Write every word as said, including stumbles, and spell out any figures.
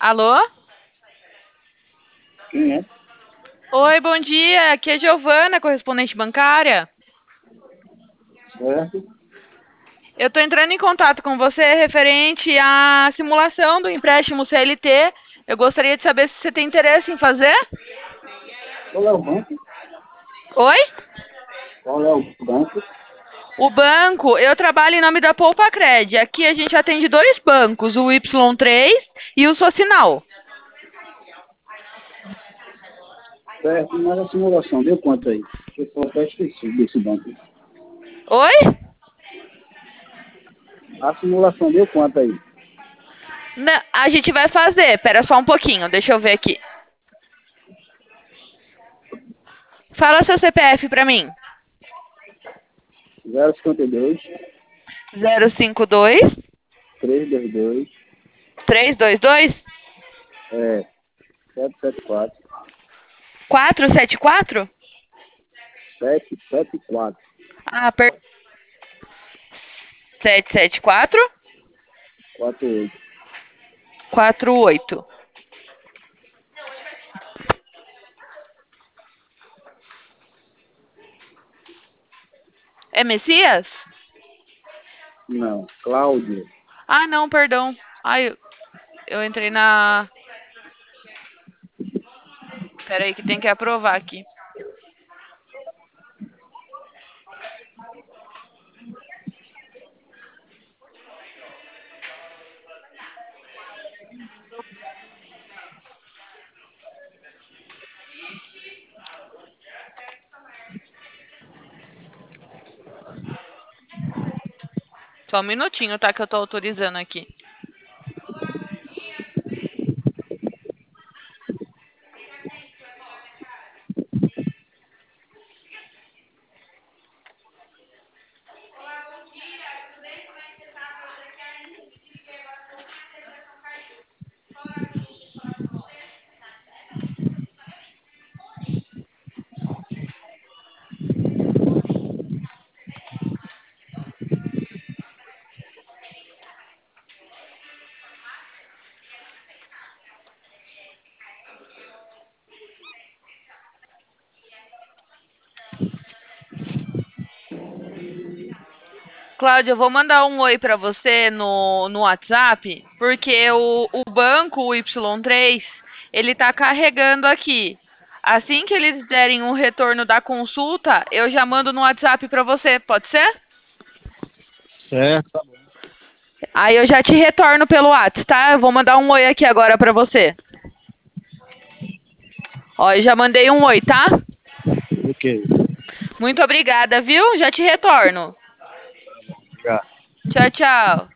Alô? Quem é? Oi, bom dia. Aqui é Giovana, correspondente bancária. Certo? Eu estou entrando em contato com você referente à simulação do empréstimo C L T. Eu gostaria de saber se você tem interesse em fazer. Qual é o banco? Oi? Qual é o banco? O banco, eu trabalho em nome da Poupa Cred. Aqui a gente atende dois bancos, o Y três e o Socinal. Certo, mas a simulação deu quanto aí? Eu sou até esqueci desse banco. Oi? A simulação deu quanto aí? Não, a gente vai fazer. Pera só um pouquinho, deixa eu ver aqui. Fala seu C P F para mim. zero cinquenta e dois, Zero cinco dois trezentos e vinte e dois, três dois dois é, setecentos e setenta e quatro, quatro sete quatro. setecentos e setenta e quatro, Ah, per... sete sete quatro quarenta e oito. quatro oito. É Messias? Não, Cláudio. Ah, não, perdão. Ai, eu, eu entrei na. Pera aí que tem que aprovar aqui. Só um minutinho, tá? Que eu tô autorizando aqui. Cláudia, eu vou mandar um oi pra você no, no WhatsApp, porque o, o banco, o Y três, ele tá carregando aqui. Assim que eles derem um retorno da consulta, eu já mando no WhatsApp pra você, pode ser? Certo, tá bom. Aí eu já te retorno pelo WhatsApp, tá? Eu vou mandar um oi aqui agora pra você. Ó, eu já mandei um oi, tá? Ok, Muito obrigada, viu? Já te retorno. já. Tchau, tchau.